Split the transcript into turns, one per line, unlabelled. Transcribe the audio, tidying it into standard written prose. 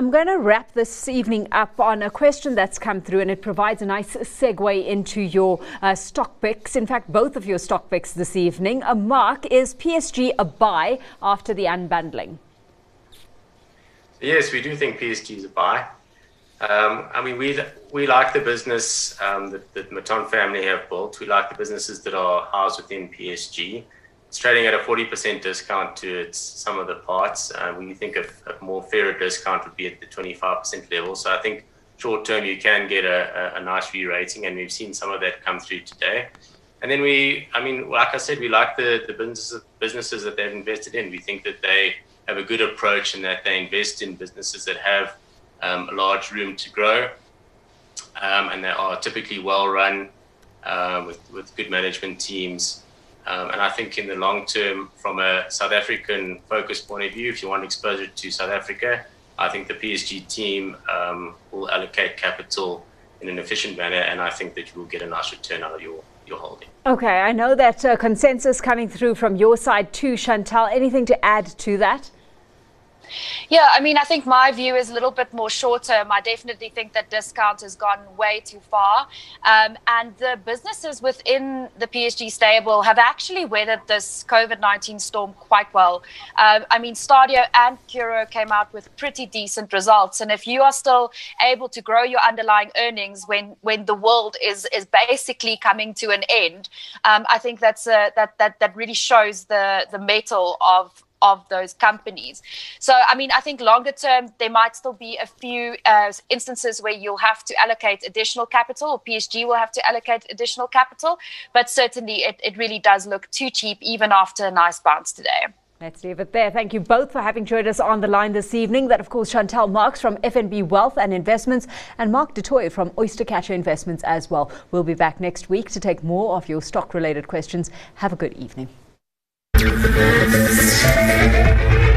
I'm going to wrap this evening up on a question that's come through, and it provides a nice segue into your stock picks. In fact, both of your stock picks this evening. Mark, is PSG a buy after the unbundling?
Yes, we do think PSG is a buy. We like the business that the Maton family have built. We like the businesses that are housed within PSG. It's trading at a 40% discount to its sum of the parts. We think a more fairer discount would be at the 25% level. So I think short term you can get a nice re-rating, and we've seen some of that come through today. And then like I said, we like the businesses that they've invested in. We think that they have a good approach and that they invest in businesses that have a large room to grow, and they are typically well run with good management teams. And I think in the long term, from a South African focus point of view, if you want exposure to South Africa, I think the PSG team will allocate capital in an efficient manner, and I think that you will get a nice return out of your holding.
Okay, I know that consensus coming through from your side too, Chantal. Anything to add to that?
Yeah, I think my view is a little bit more short term. I definitely think that discount has gone way too far. And the businesses within the PSG stable have actually weathered this COVID-19 storm quite well. Stadio and Curro came out with pretty decent results. And if you are still able to grow your underlying earnings when the world is basically coming to an end, I think that really shows the mettle of those companies. So, I think longer term, there might still be a few instances where you'll have to allocate additional capital, or PSG will have to allocate additional capital. But certainly, it really does look too cheap, even after a nice bounce today.
Let's leave it there. Thank you both for having joined us on the line this evening. That, of course, Chantal Marx from FNB Wealth and Investments, and Mark du Toit from Oystercatcher Investments as well. We'll be back next week to take more of your stock-related questions. Have a good evening.